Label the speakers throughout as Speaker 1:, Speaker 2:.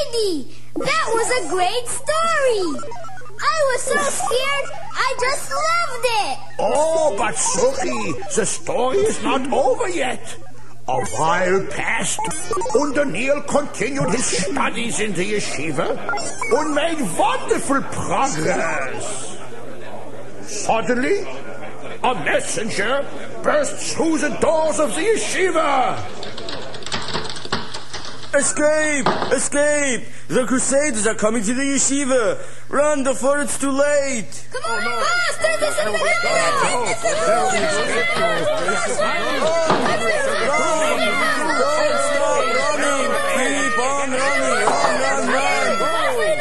Speaker 1: Zaidi! That was a great story! I was so scared, I just loved it!
Speaker 2: Oh, but Suki, the story is not over yet. A while passed, and Daniel continued his studies in the yeshiva and made wonderful progress. Suddenly, a messenger burst through the doors of the yeshiva.
Speaker 3: Escape! Escape! The Crusaders are coming to the yeshiva! Run before it's too late!
Speaker 1: Come on, faster! This is
Speaker 3: Don't stop running! Keep on running! Run!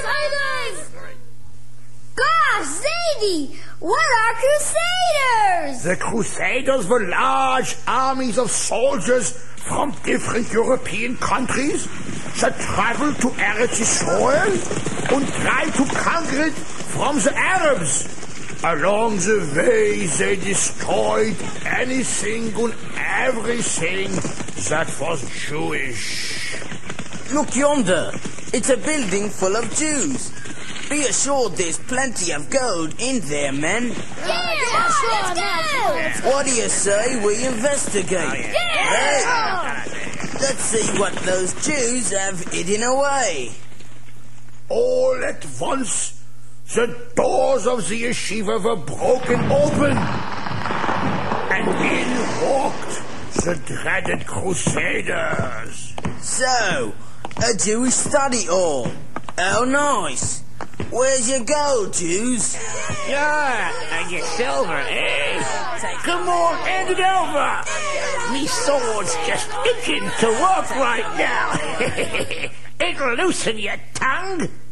Speaker 1: Gosh, Zaidi! What are Crusaders?
Speaker 2: The Crusaders were large armies of soldiers from different European countries that traveled to Eretz Yisrael and tried to conquer it from the Arabs. Along the way, they destroyed anything and everything that was Jewish.
Speaker 3: Look yonder! It's a building full of Jews. Be assured there's plenty of gold in there, men.
Speaker 1: Yeah, sure, let's go!
Speaker 3: What do you say we investigate?
Speaker 1: Yeah!
Speaker 3: Hey, let's see what those Jews have hidden away.
Speaker 2: All at once, the doors of the yeshiva were broken open, and in walked the dreaded Crusaders.
Speaker 3: So, a Jewish study hall. Oh, nice. Where's your gold, Jews?
Speaker 4: Yeah, and your silver, eh? Come on, hand it over. Me sword's just itching to work right now. It'll loosen your tongue.